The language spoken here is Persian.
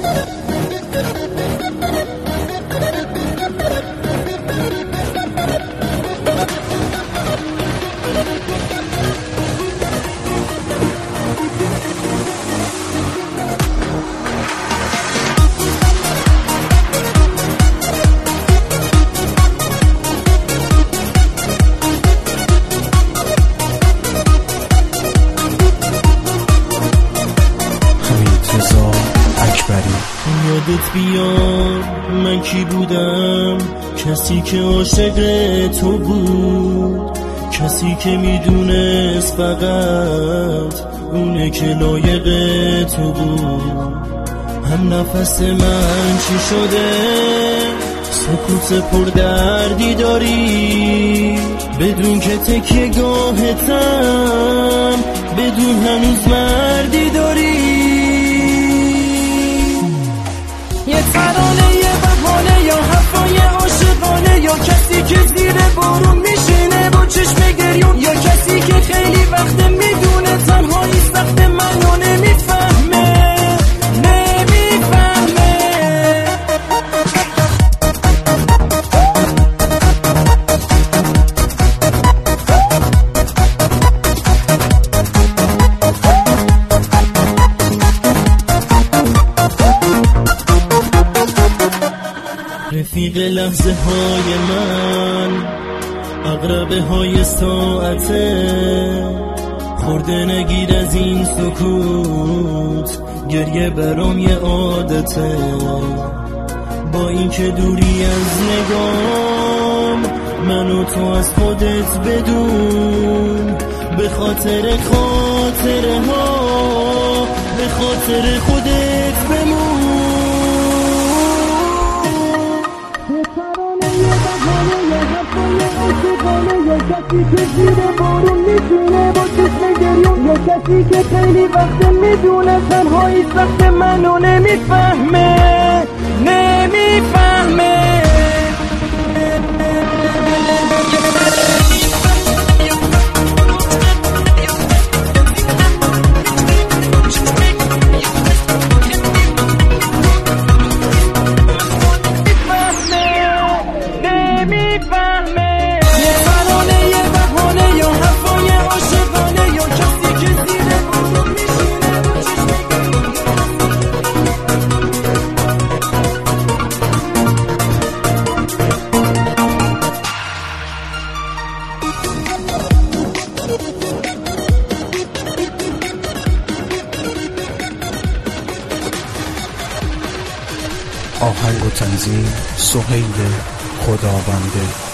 یادت بیاد من کی بودم، کسی که عاشق تو بود، کسی که میدونست فقط اونه که لایق تو بود. هم نفس من چی شده، سکوت پر دردی داری، بدون که تکیه گاهتم، بدون هنوز مردی داری. یه ترانه، یه بهانه، یا حرفای عاشقانه، یا کسی که زیر بارون میشینه با چشم گریون، یا کسی که خیلی وقت میدونه تنهایی سخت منو نمیفهمه. رفیق لحظه های من، اقربه های ساعته، خورده نگیر از این سکوت، گریه برام یه عادته. با این که دوری از نگام، منو تو از خودت بدون، به خاطر خاطره ها، به خاطر خودت بمون. یا کسی که زیر بارون میشینه با چشم گریون، یا کسی که خیلی وقت میدونه تنهایی سخت منو نمیفهمه. آهنگ و تنظیم سهیل خدابنده.